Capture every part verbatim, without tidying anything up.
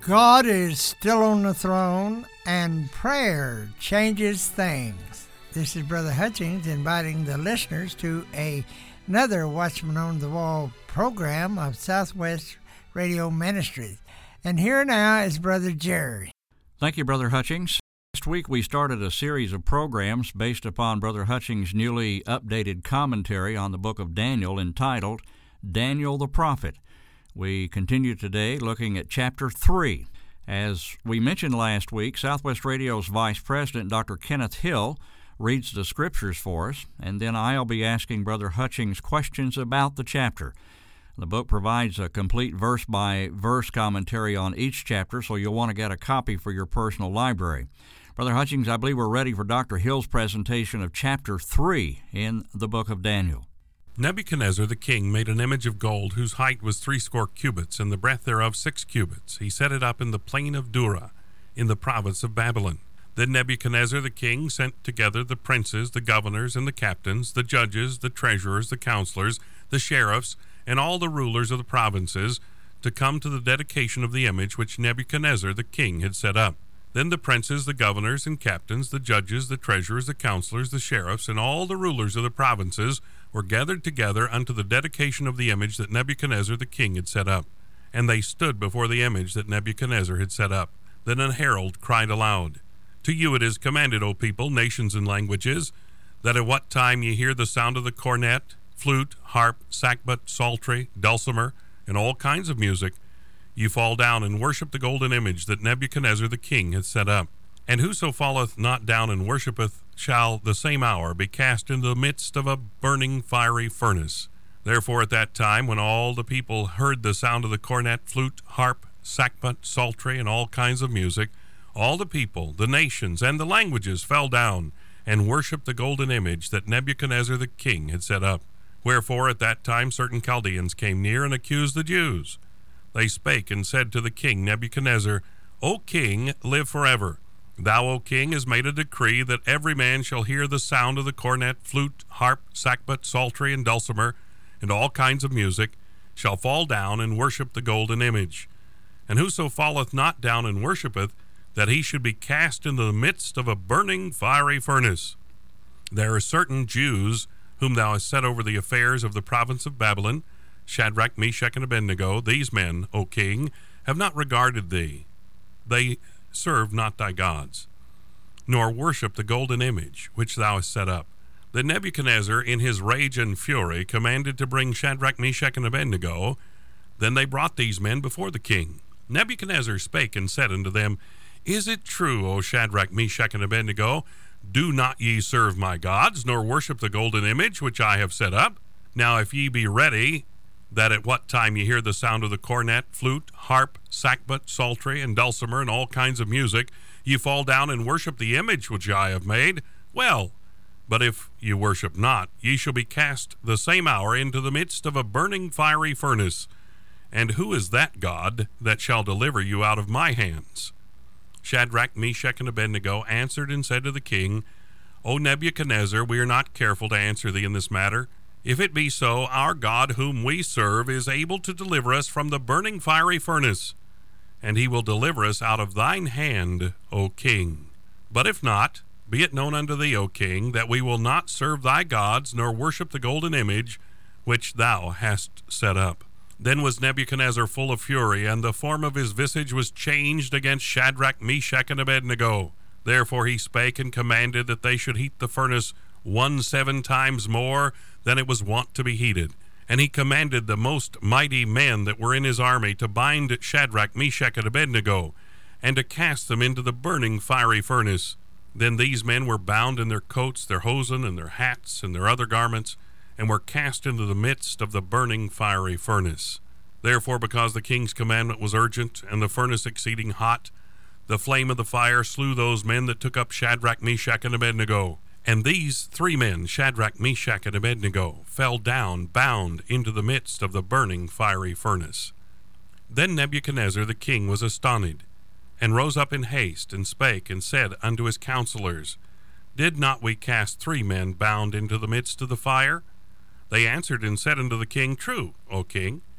God is still on the throne, and prayer changes things. This is Brother Hutchings inviting the listeners to a, another Watchman on the Wall program of Southwest Radio Ministries. And here now is Brother Jerry. Thank you, Brother Hutchings. Last week we started a series of programs based upon Brother Hutchings' newly updated commentary on the book of Daniel entitled Daniel the Prophet. We continue today looking at chapter three. As we mentioned last week, Southwest Radio's Vice President, Doctor Kenneth Hill, reads the scriptures for us, and then I'll be asking Brother Hutchings questions about the chapter. The book provides a complete verse-by-verse commentary on each chapter, so you'll want to get a copy for your personal library. Brother Hutchings, I believe we're ready for Doctor Hill's presentation of chapter three in the book of Daniel. Nebuchadnezzar the king made an image of gold whose height was threescore cubits, and the breadth thereof six cubits. He set it up in the plain of Dura, in the province of Babylon. Then Nebuchadnezzar the king sent together the princes, the governors, and the captains, the judges, the treasurers, the counselors, the sheriffs, and all the rulers of the provinces, to come to the dedication of the image which Nebuchadnezzar the king had set up. Then the princes, the governors, and captains, the judges, the treasurers, the counselors, the sheriffs, and all the rulers of the provinces were gathered together unto the dedication of the image that Nebuchadnezzar the king had set up. And they stood before the image that Nebuchadnezzar had set up. Then an herald cried aloud, To you it is commanded, O people, nations, and languages, that at what time ye hear the sound of the cornet, flute, harp, sackbut, psaltery, dulcimer, and all kinds of music, ye fall down and worship the golden image that Nebuchadnezzar the king hath set up. And whoso falleth not down and worshipeth shall the same hour be cast into the midst of a burning fiery furnace. Therefore at that time, when all the people heard the sound of the cornet, flute, harp, sackbut, psaltery, and all kinds of music, all the people, the nations, and the languages fell down and worshipped the golden image that Nebuchadnezzar the king had set up. Wherefore at that time certain Chaldeans came near and accused the Jews. They spake and said to the king Nebuchadnezzar, O king, live forever. Thou, O king, hast made a decree that every man shall hear the sound of the cornet, flute, harp, sackbut, psaltery, and dulcimer, and all kinds of music, shall fall down and worship the golden image. And whoso falleth not down and worshipeth, that he should be cast into the midst of a burning fiery furnace. There are certain Jews whom thou hast set over the affairs of the province of Babylon, Shadrach, Meshach, and Abednego. These men, O king, have not regarded thee. They serve not thy gods, nor worship the golden image which thou hast set up. Then Nebuchadnezzar, in his rage and fury, commanded to bring Shadrach, Meshach, and Abednego. Then they brought these men before the king. Nebuchadnezzar spake and said unto them, Is it true, O Shadrach, Meshach, and Abednego, do not ye serve my gods, nor worship the golden image which I have set up? Now if ye be ready, that at what time ye hear the sound of the cornet, flute, harp, sackbut, psaltery, and dulcimer, and all kinds of music, ye fall down and worship the image which I have made, well, but if ye worship not, ye shall be cast the same hour into the midst of a burning fiery furnace. And who is that God that shall deliver you out of my hands? Shadrach, Meshach, and Abednego answered and said to the king, O Nebuchadnezzar, we are not careful to answer thee in this matter. If it be so, our God whom we serve is able to deliver us from the burning fiery furnace, and he will deliver us out of thine hand, O king. But if not, be it known unto thee, O king, that we will not serve thy gods, nor worship the golden image which thou hast set up. Then was Nebuchadnezzar full of fury, and the form of his visage was changed against Shadrach, Meshach, and Abednego. Therefore he spake and commanded that they should heat the furnace one seven times more than it was wont to be heated. And he commanded the most mighty men that were in his army to bind Shadrach, Meshach, and Abednego, and to cast them into the burning fiery furnace. Then these men were bound in their coats, their hosen, and their hats, and their other garments, and were cast into the midst of the burning fiery furnace. Therefore, because the king's commandment was urgent, and the furnace exceeding hot, the flame of the fire slew those men that took up Shadrach, Meshach, and Abednego. And these three men, Shadrach, Meshach, and Abednego, fell down bound into the midst of the burning fiery furnace. Then Nebuchadnezzar the king was astonished, and rose up in haste, and spake, and said unto his counselors, Did not we cast three men bound into the midst of the fire? They answered and said unto the king, True, O king.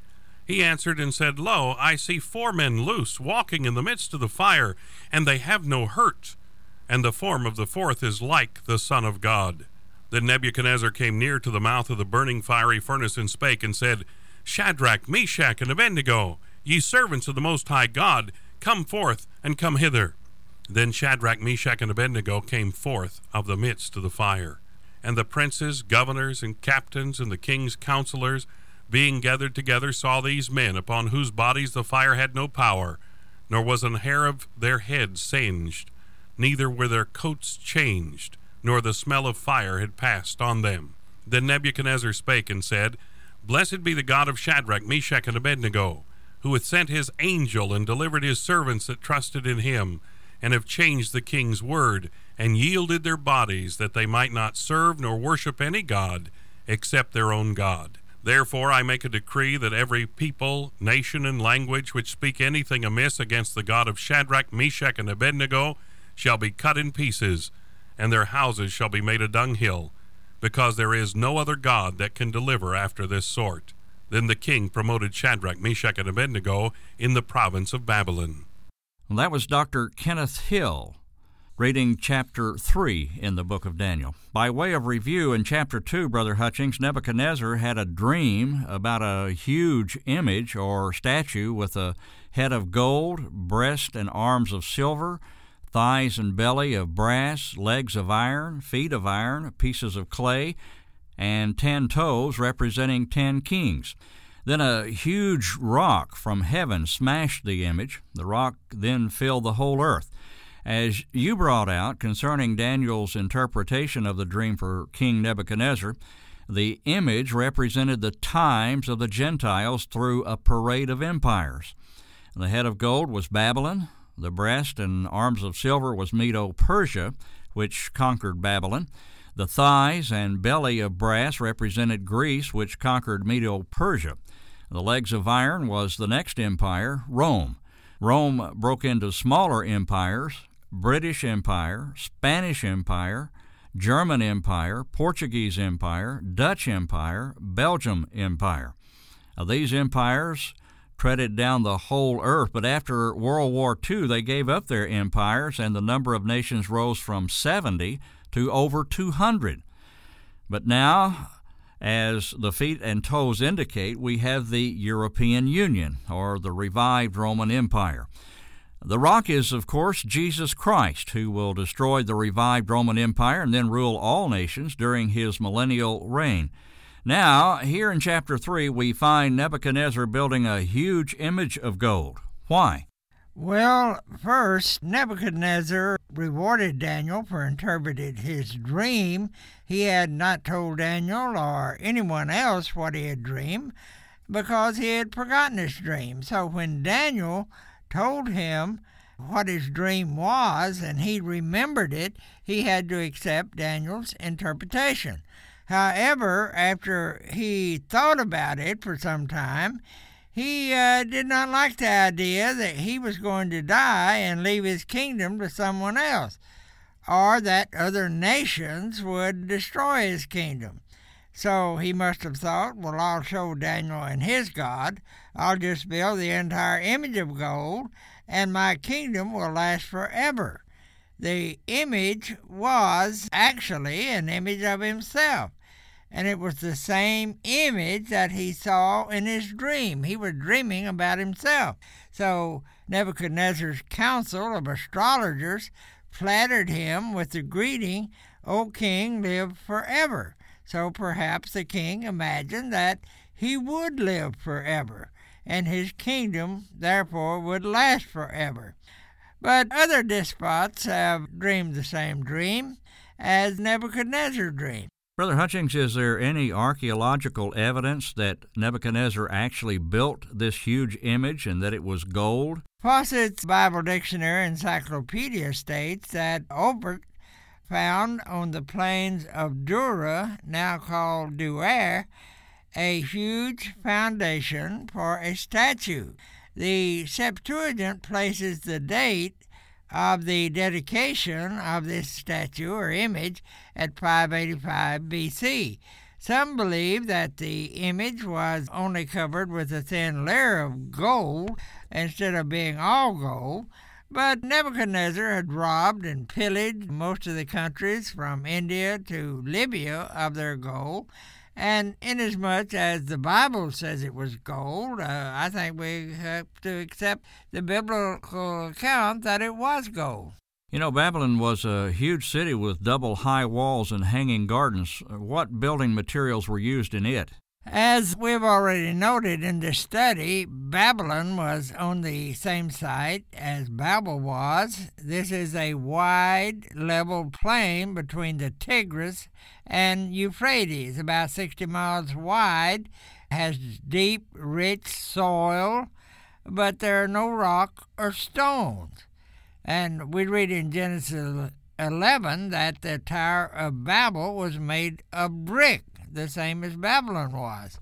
He answered and said, Lo, I see four men loose, walking in the midst of the fire, and they have no hurt. And the form of the fourth is like the Son of God. Then Nebuchadnezzar came near to the mouth of the burning fiery furnace and spake and said, Shadrach, Meshach, and Abednego, ye servants of the Most High God, come forth and come hither. Then Shadrach, Meshach, and Abednego came forth of the midst of the fire. And the princes, governors, and captains, and the king's counselors, being gathered together, saw these men, upon whose bodies the fire had no power, nor was an hair of their heads singed, neither were their coats changed, nor the smell of fire had passed on them. Then Nebuchadnezzar spake and said, Blessed be the God of Shadrach, Meshach, and Abednego, who hath sent his angel and delivered his servants that trusted in him, and have changed the king's word, and yielded their bodies, that they might not serve nor worship any god except their own God. Therefore I make a decree that every people, nation, and language which speak anything amiss against the God of Shadrach, Meshach, and Abednego shall be cut in pieces, and their houses shall be made a dunghill, because there is no other God that can deliver after this sort. Then the king promoted Shadrach, Meshach, and Abednego in the province of Babylon. Well, that was Doctor Kenneth Hill reading chapter three in the book of Daniel. By way of review, in chapter two, Brother Hutchings, Nebuchadnezzar had a dream about a huge image or statue with a head of gold, breast and arms of silver, thighs and belly of brass, legs of iron, feet of iron, pieces of clay, and ten toes representing ten kings. Then a huge rock from heaven smashed the image. The rock then filled the whole earth. As you brought out concerning Daniel's interpretation of the dream for King Nebuchadnezzar, the image represented the times of the Gentiles through a parade of empires. The head of gold was Babylon. The breast and arms of silver was Medo-Persia, which conquered Babylon. The thighs and belly of brass represented Greece, which conquered Medo-Persia. The legs of iron was the next empire, Rome. Rome broke into smaller empires: British Empire, Spanish Empire, German Empire, Portuguese Empire, Dutch Empire, Belgium Empire. Now, these empires treaded down the whole earth, but after World War Two, they gave up their empires, and the number of nations rose from seventy to over two hundred. But now, as the feet and toes indicate, we have the European Union, or the revived Roman Empire. The rock is, of course, Jesus Christ, who will destroy the revived Roman Empire and then rule all nations during his millennial reign. Now, here in chapter three, we find Nebuchadnezzar building a huge image of gold. Why? Well, first, Nebuchadnezzar rewarded Daniel for interpreting his dream. He had not told Daniel or anyone else what he had dreamed because he had forgotten his dream. So when Daniel told him what his dream was and he remembered it, he had to accept Daniel's interpretation. However, after he thought about it for some time, he uh, did not like the idea that he was going to die and leave his kingdom to someone else, or that other nations would destroy his kingdom. So he must have thought, well, I'll show Daniel and his God. I'll just build the entire image of gold, and my kingdom will last forever. The image was actually an image of himself, and it was the same image that he saw in his dream. He was dreaming about himself. So Nebuchadnezzar's council of astrologers flattered him with the greeting, O king, live forever. So perhaps the king imagined that he would live forever, and his kingdom, therefore, would last forever. But other despots have dreamed the same dream as Nebuchadnezzar dreamed. Brother Hutchings, is there any archaeological evidence that Nebuchadnezzar actually built this huge image and that it was gold? Fawcett's Bible Dictionary Encyclopedia states that Obert found on the plains of Dura, now called Duer, a huge foundation for a statue. The Septuagint places the date of the dedication of this statue or image at five eighty-five B C. Some believe that the image was only covered with a thin layer of gold instead of being all gold, but Nebuchadnezzar had robbed and pillaged most of the countries from India to Libya of their gold, and inasmuch as the Bible says it was gold, uh, I think we have to accept the biblical account that it was gold. You know, Babylon was a huge city with double high walls and hanging gardens. What building materials were used in it? As we've already noted in this study, Babylon was on the same site as Babel was. This is a wide, level plain between the Tigris and Euphrates, about sixty miles wide, has deep, rich soil, but there are no rock or stones. And we read in Genesis eleven that the Tower of Babel was made of brick, the same as Babylon was.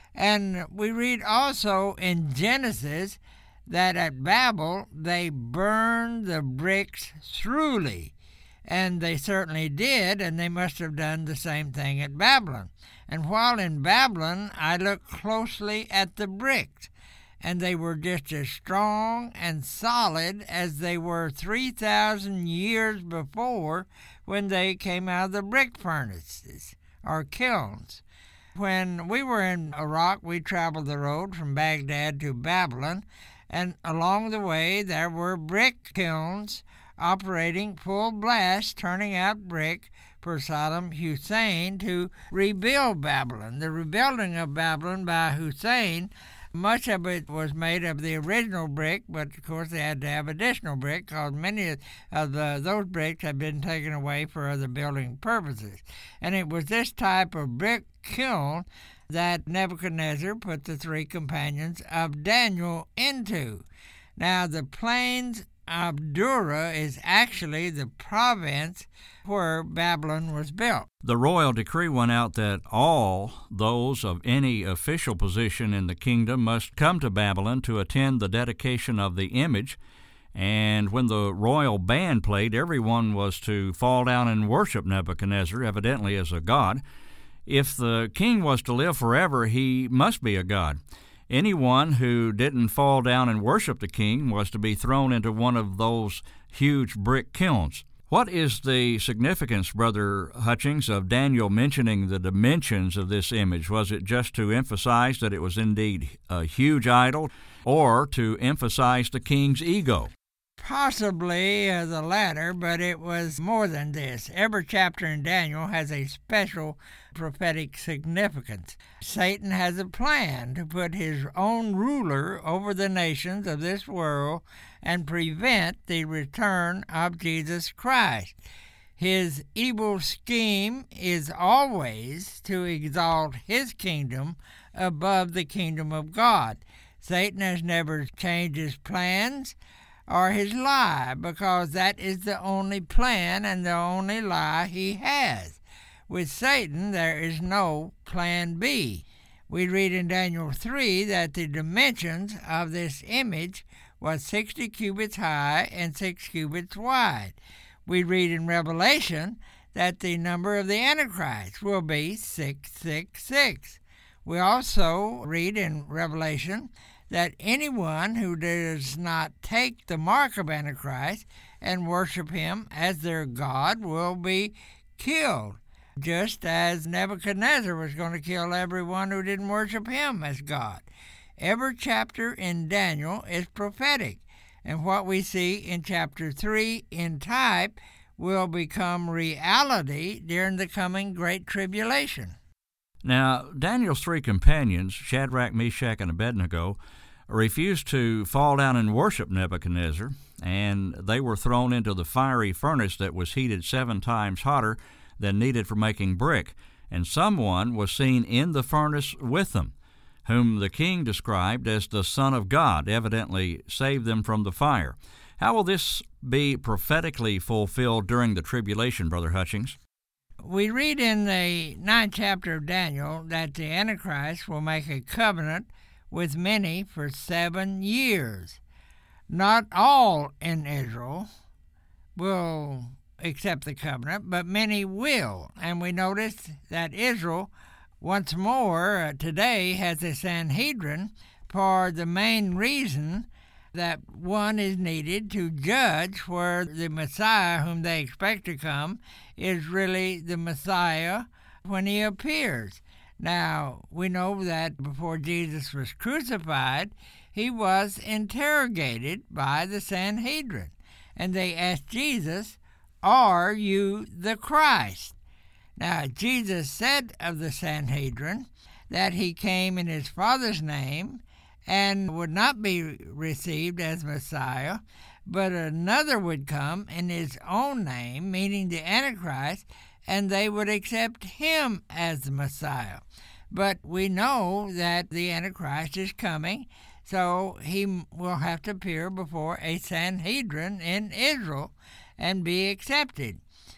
And we read also in Genesis that at Babel they burned the bricks thoroughly. And they certainly did, and they must have done the same thing at Babylon. And while in Babylon, I looked closely at the bricks, and they were just as strong and solid as they were three thousand years before when they came out of the brick furnaces or kilns. When we were in Iraq, we traveled the road from Baghdad to Babylon, and along the way there were brick kilns operating full blast, turning out brick for Saddam Hussein to rebuild Babylon. The rebuilding of Babylon by Hussein, much of it was made of the original brick, but of course they had to have additional brick because many of the, those bricks had been taken away for other building purposes. And it was this type of brick kiln that Nebuchadnezzar put the three companions of Daniel into. Now, the plains of Dura is actually the province where Babylon was built. The royal decree went out that all those of any official position in the kingdom must come to Babylon to attend the dedication of the image, and when the royal band played, everyone was to fall down and worship Nebuchadnezzar, evidently as a god. If the king was to live forever, he must be a god. Anyone who didn't fall down and worship the king was to be thrown into one of those huge brick kilns. What is the significance, Brother Hutchings, of Daniel mentioning the dimensions of this image? Was it just to emphasize that it was indeed a huge idol, or to emphasize the king's ego? Possibly uh, the latter, but it was more than this. Every chapter in Daniel has a special prophetic significance. Satan has a plan to put his own ruler over the nations of this world and prevent the return of Jesus Christ. His evil scheme is always to exalt his kingdom above the kingdom of God. Satan has never changed his plans or his lie, because that is the only plan and the only lie he has. With Satan, there is no plan B. We read in Daniel three that the dimensions of this image was sixty cubits high and six cubits wide. We read in Revelation that the number of the Antichrist will be six six six. We also read in Revelation that anyone who does not take the mark of Antichrist and worship him as their God will be killed, just as Nebuchadnezzar was going to kill everyone who didn't worship him as God. Every chapter in Daniel is prophetic, and what we see in chapter three in type will become reality during the coming Great Tribulation. Now, Daniel's three companions, Shadrach, Meshach, and Abednego, refused to fall down and worship Nebuchadnezzar, and they were thrown into the fiery furnace that was heated seven times hotter than needed for making brick, and someone was seen in the furnace with them, whom the king described as the Son of God, evidently saved them from the fire. How will this be prophetically fulfilled during the tribulation, Brother Hutchings? We read in the ninth chapter of Daniel that the Antichrist will make a covenant with many for seven years. Not all in Israel will accept the covenant, but many will. And we notice that Israel once more uh, today has a Sanhedrin for the main reason that one is needed to judge where the Messiah whom they expect to come is really the Messiah when he appears. Now, we know that before Jesus was crucified, he was interrogated by the Sanhedrin, and they asked Jesus, "Are you the Christ?" Now, Jesus said of the Sanhedrin that he came in his Father's name and would not be received as Messiah, but another would come in his own name, meaning the Antichrist, and they would accept him as the Messiah. But we know that the Antichrist is coming, so he will have to appear before a Sanhedrin in Israel and be accepted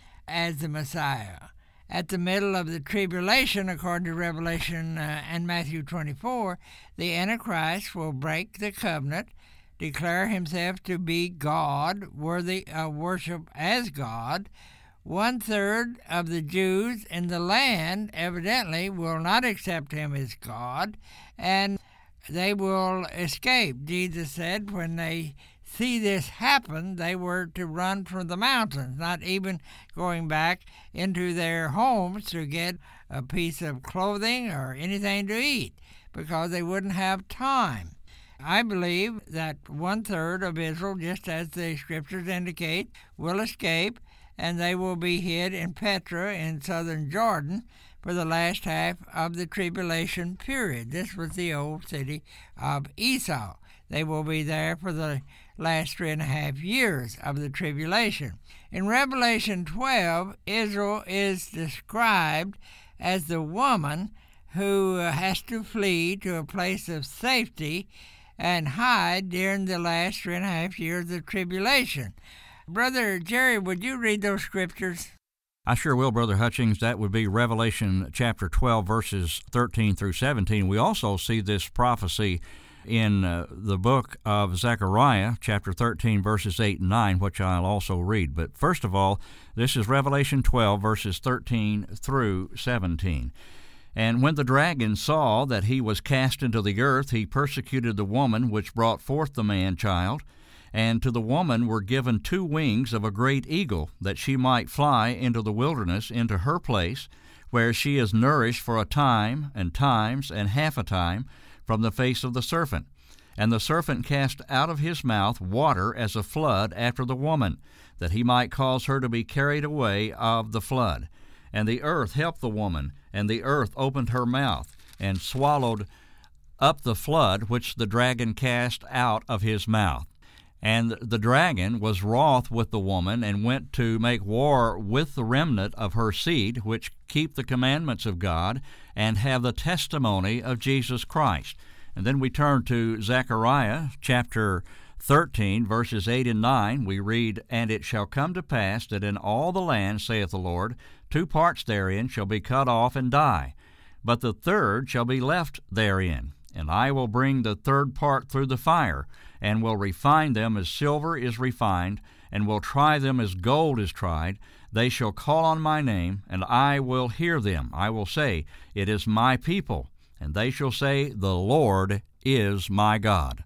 as the Messiah. At the middle of the tribulation, according to Revelation uh, and Matthew twenty-four, the Antichrist will break the covenant, declare himself to be God, worthy of worship as God. One-third of the Jews in the land evidently will not accept him as God, and they will escape. Jesus said when they see this happen, they were to run from the mountains, not even going back into their homes to get a piece of clothing or anything to eat, because they wouldn't have time. I believe that one-third of Israel, just as the scriptures indicate, will escape, and they will be hid in Petra in southern Jordan for the last half of the tribulation period. This was the old city of Esau. They will be there for the last three and a half years of the tribulation. In Revelation twelve, Israel is described as the woman who has to flee to a place of safety and hide during the last three and a half years of tribulation. Brother Jerry, would you read those scriptures? I sure will, Brother Hutchings. That would be Revelation chapter twelve, verses thirteen through seventeen. We also see this prophecy in uh, the book of Zechariah, chapter thirteen, verses eight and nine, which I'll also read. But first of all, this is Revelation twelve, verses thirteen through seventeen. And when the dragon saw that he was cast into the earth, he persecuted the woman which brought forth the man-child. And to the woman were given two wings of a great eagle, that she might fly into the wilderness, into her place, where she is nourished for a time, and times, and half a time, from the face of the serpent. And the serpent cast out of his mouth water as a flood after the woman, that he might cause her to be carried away of the flood. And the earth helped the woman, and the earth opened her mouth, and swallowed up the flood which the dragon cast out of his mouth. And the dragon was wroth with the woman, and went to make war with the remnant of her seed, which keep the commandments of God, and have the testimony of Jesus Christ. And then we turn to Zechariah chapter thirteen, verses eight and nine. We read, And it shall come to pass that in all the land, saith the Lord, two parts therein shall be cut off and die, but the third shall be left therein. And I will bring the third part through the fire, and will refine them as silver is refined, and will try them as gold is tried. They shall call on my name, and I will hear them. I will say, It is my people. And they shall say, The Lord is my God.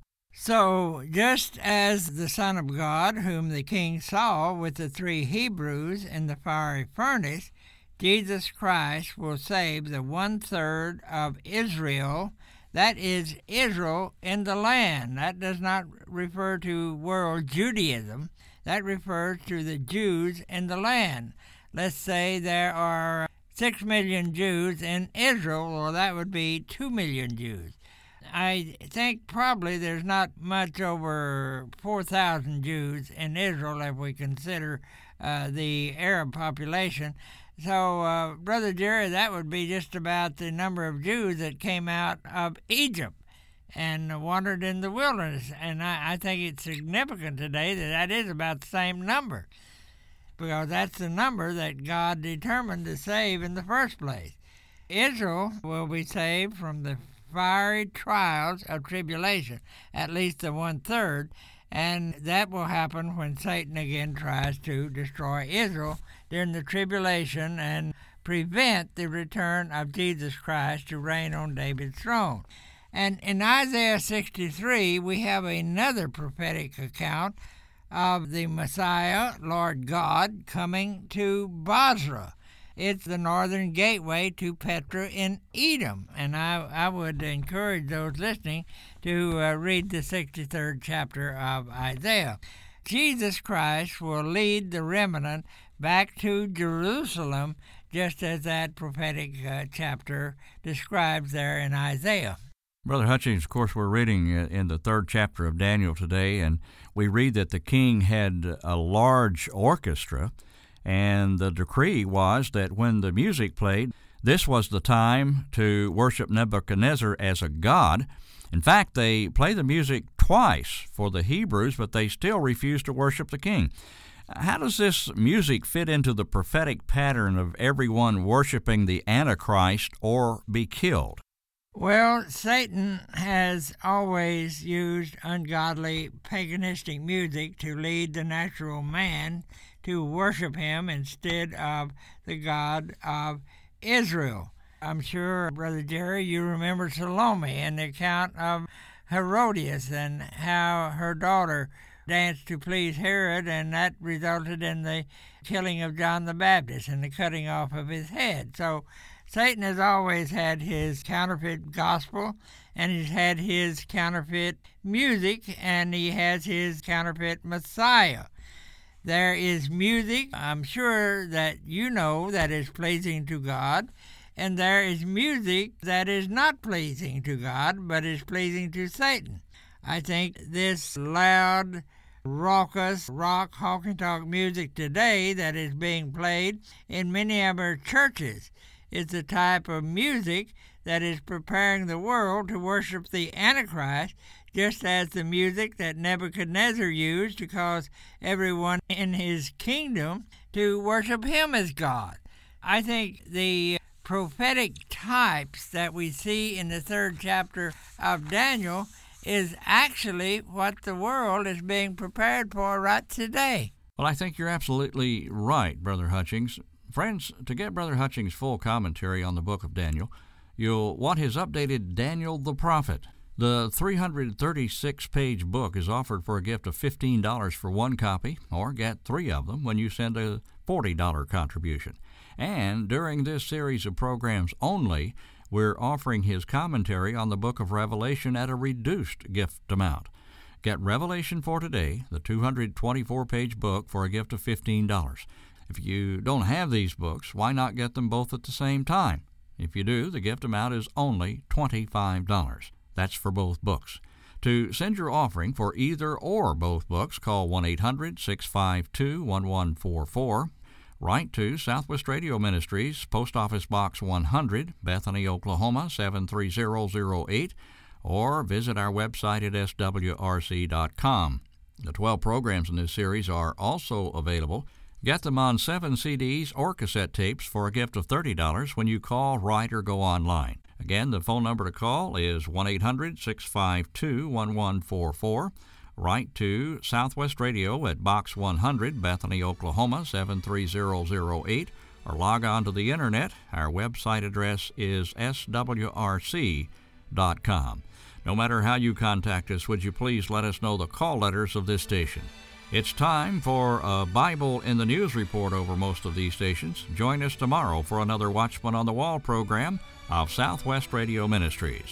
So, just as the Son of God, whom the king saw with the three Hebrews in the fiery furnace, Jesus Christ will save the one-third of Israel. That is Israel in the land. That does not refer to world Judaism. That refers to the Jews in the land. Let's say there are six million Jews in Israel, or that would be two million Jews. I think probably there's not much over four thousand Jews in Israel if we consider uh, the Arab population. So, uh, Brother Jerry, that would be just about the number of Jews that came out of Egypt and wandered in the wilderness. And I, I think it's significant today that that is about the same number, because that's the number that God determined to save in the first place. Israel will be saved from the fiery trials of tribulation, at least the one-third, and that will happen when Satan again tries to destroy Israel during the tribulation and prevent the return of Jesus Christ to reign on David's throne. And in Isaiah sixty-three, we have another prophetic account of the Messiah, Lord God, coming to Bozrah. It's the northern gateway to Petra in Edom, and I, I would encourage those listening to uh, read the sixty-third chapter of Isaiah. Jesus Christ will lead the remnant back to Jerusalem, just as that prophetic uh, chapter describes there in Isaiah. Brother Hutchings, of course, we're reading in the third chapter of Daniel today, and we read that the king had a large orchestra, and the decree was that when the music played, this was the time to worship Nebuchadnezzar as a god. In fact, they play the music twice for the Hebrews, but they still refuse to worship the king. How does this music fit into the prophetic pattern of everyone worshiping the Antichrist or be killed? Well, Satan has always used ungodly, paganistic music to lead the natural man to worship him instead of the God of Israel. I'm sure, Brother Jerry, you remember Salome and the account of Herodias and how her daughter danced to please Herod, and that resulted in the killing of John the Baptist and the cutting off of his head. So Satan has always had his counterfeit gospel, and he's had his counterfeit music, and he has his counterfeit Messiah. There is music, I'm sure that you know, that is pleasing to God, and there is music that is not pleasing to God, but is pleasing to Satan. I think this loud, raucous, rock, honk and talk music today that is being played in many of our churches is the type of music that is preparing the world to worship the Antichrist, just as the music that Nebuchadnezzar used to cause everyone in his kingdom to worship him as God. I think the prophetic types that we see in the third chapter of Daniel is actually what the world is being prepared for right today. Well, I think you're absolutely right, Brother Hutchings. Friends, to get Brother Hutchings' full commentary on the book of Daniel, you'll want his updated Daniel the Prophet. The three hundred thirty-six page book is offered for a gift of fifteen dollars for one copy, or get three of them when you send a forty dollars contribution. And during this series of programs only, we're offering his commentary on the book of Revelation at a reduced gift amount. Get Revelation for Today, the two hundred twenty-four page book, for a gift of fifteen dollars. If you don't have these books, why not get them both at the same time? If you do, the gift amount is only twenty-five dollars. That's for both books. To send your offering for either or both books, call one eight hundred six five two one one four four. Write to Southwest Radio Ministries, Post Office Box one hundred, Bethany, Oklahoma seven three zero zero eight, or visit our website at s w r c dot com. The twelve programs in this series are also available. Get them on seven C Ds or cassette tapes for a gift of thirty dollars when you call, write, or go online. Again, the phone number to call is one eight hundred six five two one one four four. Write to Southwest Radio at Box one hundred, Bethany, Oklahoma seven three zero zero eight, or log on to the Internet. Our website address is s w r c dot com. No matter how you contact us, would you please let us know the call letters of this station. It's time for a Bible in the News report over most of these stations. Join us tomorrow for another Watchman on the Wall program of Southwest Radio Ministries.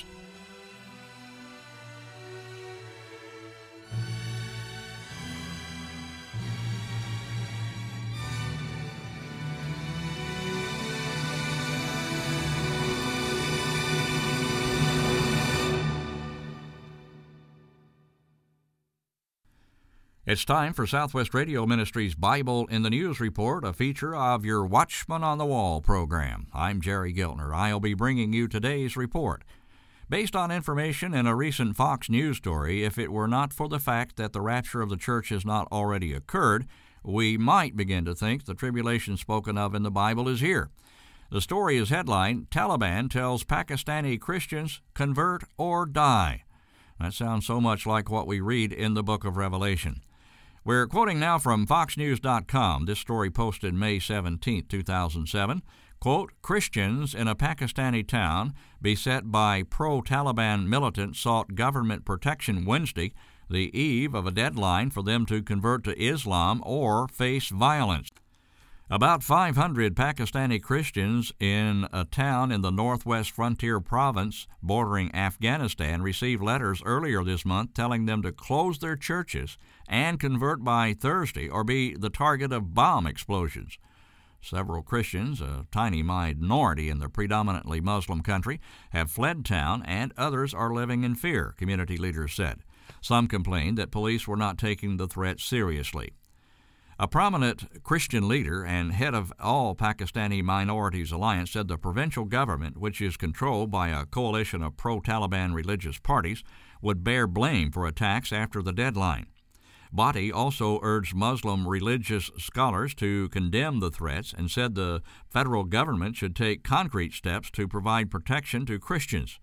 It's time for Southwest Radio Ministries' Bible in the News report, a feature of your Watchman on the Wall program. I'm Jerry Giltner. I'll be bringing you today's report. Based on information in a recent Fox News story, if it were not for the fact that the rapture of the church has not already occurred, we might begin to think the tribulation spoken of in the Bible is here. The story is headlined, Taliban Tells Pakistani Christians, Convert or Die. That sounds so much like what we read in the book of Revelation. We're quoting now from fox news dot com. This story posted May seventeenth, two thousand seven. Quote, Christians in a Pakistani town beset by pro-Taliban militants sought government protection Wednesday, the eve of a deadline for them to convert to Islam or face violence. About five hundred Pakistani Christians in a town in the northwest frontier province bordering Afghanistan received letters earlier this month telling them to close their churches and convert by Thursday or be the target of bomb explosions. Several Christians, a tiny minority in the predominantly Muslim country, have fled town, and others are living in fear, community leaders said. Some complained that police were not taking the threat seriously. A prominent Christian leader and head of All Pakistani Minorities Alliance said the provincial government, which is controlled by a coalition of pro-Taliban religious parties, would bear blame for attacks after the deadline. Bhatti also urged Muslim religious scholars to condemn the threats and said the federal government should take concrete steps to provide protection to Christians.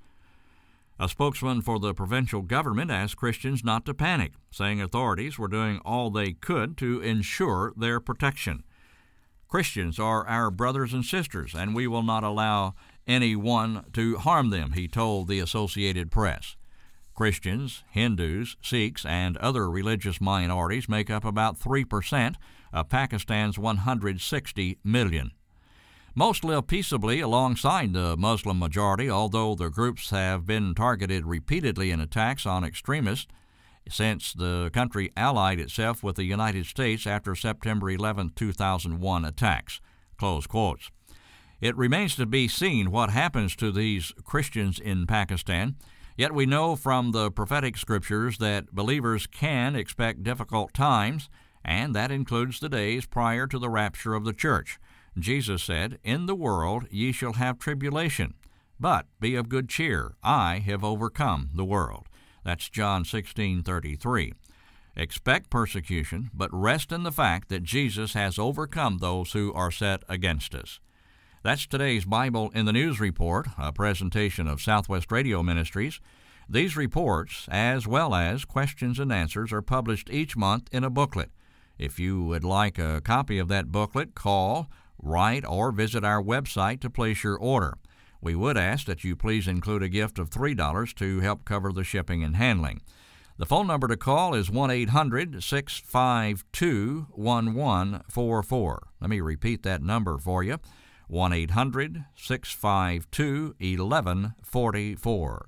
A spokesman for the provincial government asked Christians not to panic, saying authorities were doing all they could to ensure their protection. Christians are our brothers and sisters, and we will not allow anyone to harm them, he told the Associated Press. Christians, Hindus, Sikhs, and other religious minorities make up about three percent of Pakistan's one hundred sixty million. Most live peaceably alongside the Muslim majority, although the groups have been targeted repeatedly in attacks on extremists since the country allied itself with the United States after September eleventh, two thousand one attacks. Close quotes. It remains to be seen what happens to these Christians in Pakistan. Yet we know from the prophetic scriptures that believers can expect difficult times, and that includes the days prior to the rapture of the church. Jesus said, In the world ye shall have tribulation, but be of good cheer. I have overcome the world. That's John sixteen thirty-three. Expect persecution, but rest in the fact that Jesus has overcome those who are set against us. That's today's Bible in the News Report, a presentation of Southwest Radio Ministries. These reports, as well as questions and answers, are published each month in a booklet. If you would like a copy of that booklet, call, write, or visit our website to place your order. We would ask that you please include a gift of three dollars to help cover the shipping and handling. The phone number to call is one eight hundred, six five two, one one four four. Let me repeat that number for you. one eight hundred, six five two, one one four four.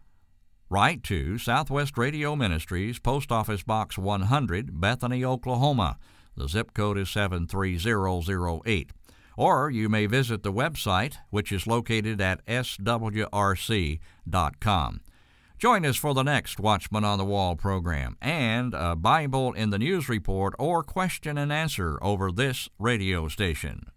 Write to Southwest Radio Ministries, Post Office Box one hundred, Bethany, Oklahoma. The zip code is seven three zero zero eight. Or you may visit the website, which is located at s w r c dot com. Join us for the next Watchman on the Wall program and a Bible in the News Report or question and answer over this radio station.